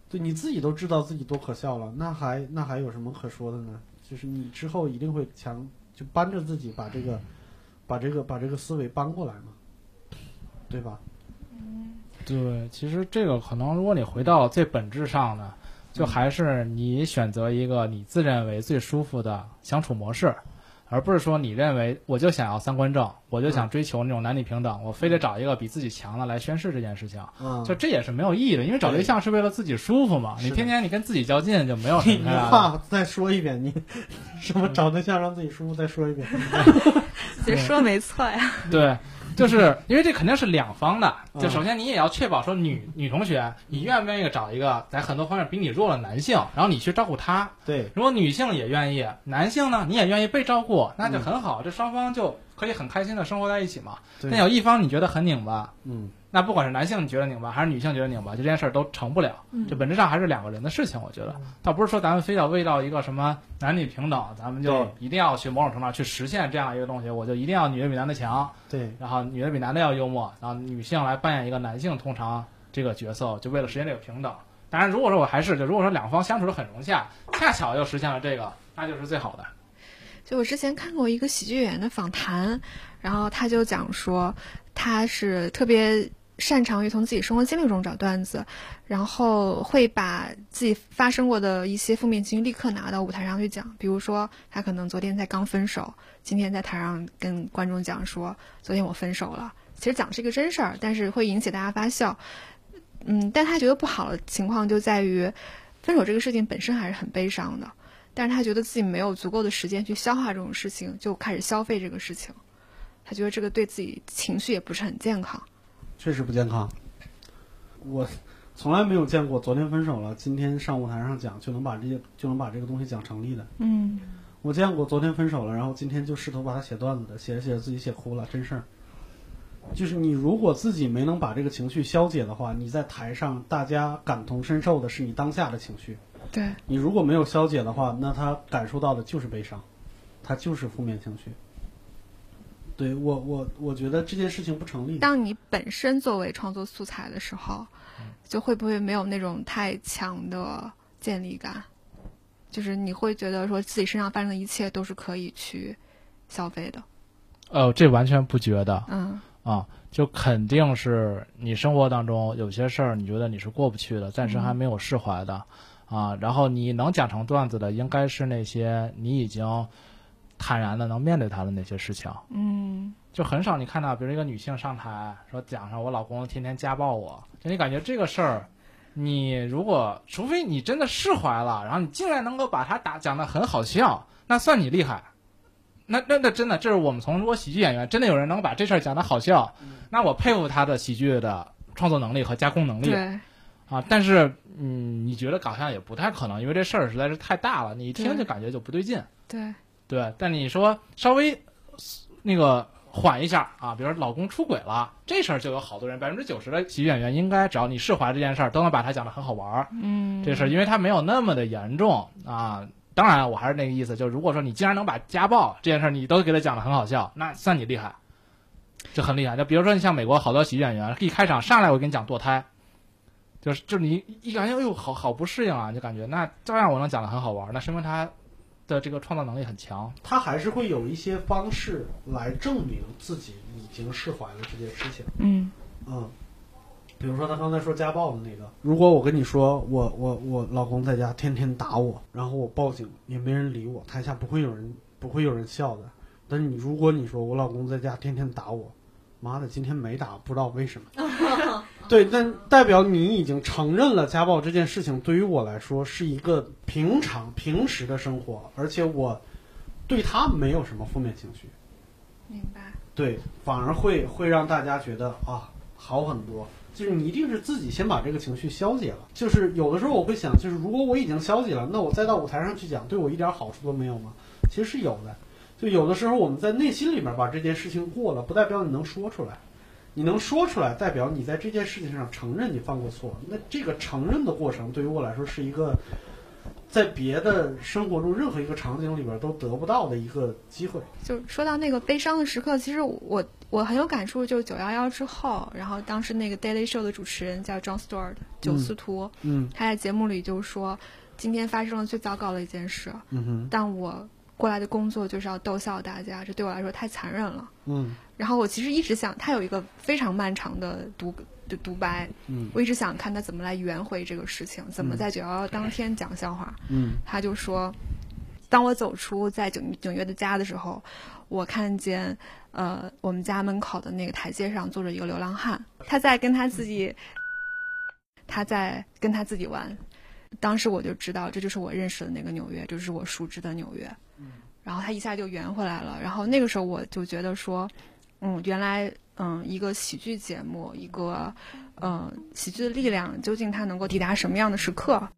对，你自己都知道自己多可笑了，那还有什么可说的呢？就是你之后一定会就搬着自己把这个思维搬过来嘛，对吧？ 对，其实这个可能如果你回到最本质上呢，就还是你选择一个你自认为最舒服的相处模式，而不是说你认为我就想要三观正，我就想追求那种男女平等，我非得找一个比自己强的来宣示这件事情，就这也是没有意义的，因为找对象是为了自己舒服嘛，你天天你跟自己较劲就没有什么。 你话再说一遍，你什么找对象让自己舒服，再说一遍。 其实说没错呀。 对。就是因为这肯定是两方的，就首先你也要确保说女同学，你愿不愿意找一个在很多方面比你弱的男性，然后你去照顾他。 对， 如果女性也愿意，男性呢你也愿意被照顾，那就很好，这双方就可以很开心的生活在一起嘛。但有一方你觉得很拧巴，那不管是男性你觉得拧巴，还是女性觉得拧巴，就这件事儿都成不了。这本质上还是两个人的事情，我觉得倒不是说咱们非要为到一个什么男女平等，咱们就一定要去某种程度上去实现这样一个东西，我就一定要女的比男的强， 对， 然后女的比男的要幽默，然后女性来扮演一个男性通常这个角色，就为了实现这个平等。当然，如果说如果说两方相处的很融洽，恰巧又实现了这个，那就是最好的。 就我之前看过一个喜剧演员的访谈，然后他就讲说他是特别擅长于从自己生活经历中找段子，然后会把自己发生过的一些负面情绪立刻拿到舞台上去讲。比如说他可能昨天才刚分手，今天在台上跟观众讲说昨天我分手了，其实讲是一个真事儿，但是会引起大家发笑。但他觉得不好的情况就在于分手这个事情本身还是很悲伤的，但是他觉得自己没有足够的时间去消化这种事情，就开始消费这个事情。他觉得这个对自己情绪也不是很健康。 确实不健康。我从来没有见过昨天分手了，今天上舞台上讲就能把这个东西讲成立的。我见过昨天分手了，然后今天就试图把它写段子的，写着写着自己写哭了，真事儿。就是你如果自己没能把这个情绪消解的话，你在台上大家感同身受的是你当下的情绪。 对， 你如果没有消解的话，那他感受到的就是悲伤，他就是负面情绪。对，我觉得这件事情不成立。 当你本身作为创作素材的时候，就会不会没有那种太强的建立感？就是你会觉得说自己身上发生的一切都是可以去消费的。 这完全不觉得。就肯定是你生活当中有些事儿，你觉得你是过不去的，暂时还没有释怀的。然后你能讲成段子的，应该是那些你已经坦然的能面对他的那些事情。就很少你看到比如一个女性上台说讲上我老公天天家暴我，就你感觉这个事儿，你如果除非你真的释怀了，然后你竟然能够把它讲得很好笑，那算你厉害。那真的，这是我们如果喜剧演员真的有人能把这事儿讲得好笑，那我佩服他的喜剧的创作能力和加工能力。 对但是你觉得搞笑也不太可能，因为这事儿实在是太大了，你一听就感觉就不对劲。 对， 但你说稍微那个缓一下比如老公出轨了，这事儿就有好多人90%的喜剧演员应该只要你释怀这件事儿，都能把它讲得很好玩。这事儿因为它没有那么的严重当然我还是那个意思，就如果说你既然能把家暴这件事你都给他讲得很好笑，那算你厉害，就很厉害。就比如说你像美国好多喜剧演员一开场上来我跟你讲堕胎，就是你一感觉哎呦好不适应就感觉那照样我能讲得很好玩，那说明他的这个创造能力很强。 他还是会有一些方式来证明自己已经释怀了这件事情。比如说他刚才说家暴的那个，如果我跟你说我老公在家天天打我，然后我报警也没人理我，台下不会有人笑的。但是如果你说我老公在家天天打我，妈的今天没打，不知道为什么。对，但代表你已经承认了家暴这件事情对于我来说是一个平时的生活，而且我对他没有什么负面情绪。 明白。对， 反而会让大家觉得好很多。就是你一定是自己先把这个情绪消解了。就是有的时候我会想，就是如果我已经消解了，那我再到舞台上去讲，对我一点好处都没有吗？其实是有的。就有的时候我们在内心里面把这件事情过了，不代表你能说出来。你能说出来，代表你在这件事情上承认你犯过错。那这个承认的过程对于我来说是一个在别的生活中任何一个场景里边都得不到的一个机会。 就说到那个悲伤的时刻，其实我我很有感触，就911之后，然后当时那个 Daily Show 的主持人叫 Jon Stewart 九司徒，他在节目里就说，今天发生了最糟糕的一件事，但我过来的工作就是要逗笑大家，这对我来说太残忍了。然后我其实一直想，他有一个非常漫长的独白，我一直想看他怎么来圆回这个事情，怎么在911当天讲笑话。他就说，当我走出在纽约的家的时候，我看见我们家门口的那个台阶上坐着一个流浪汉，他在跟他自己玩。当时我就知道这就是我认识的那个纽约，就是我熟知的纽约。然后他一下就圆回来了。然后那个时候我就觉得说，原来一个喜剧节目，一个喜剧的力量究竟它能够抵达什么样的时刻。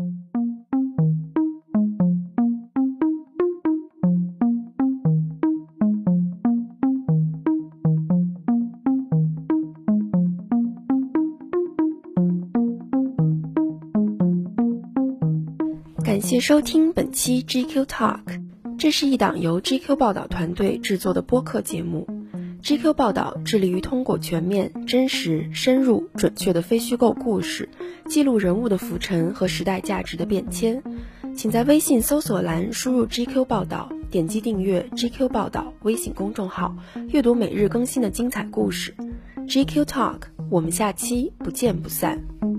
感谢收听本期 GQ Talk， 这是一档由 GQ 报道团队制作的播客节目。GQ 报道致力于通过全面、真实、深入、准确的非虚构故事，记录人物的浮沉和时代价值的变迁。请在微信搜索栏输入 GQ 报道，点击订阅 GQ 报道微信公众号，阅读每日更新的精彩故事。GQ Talk， 我们下期不见不散。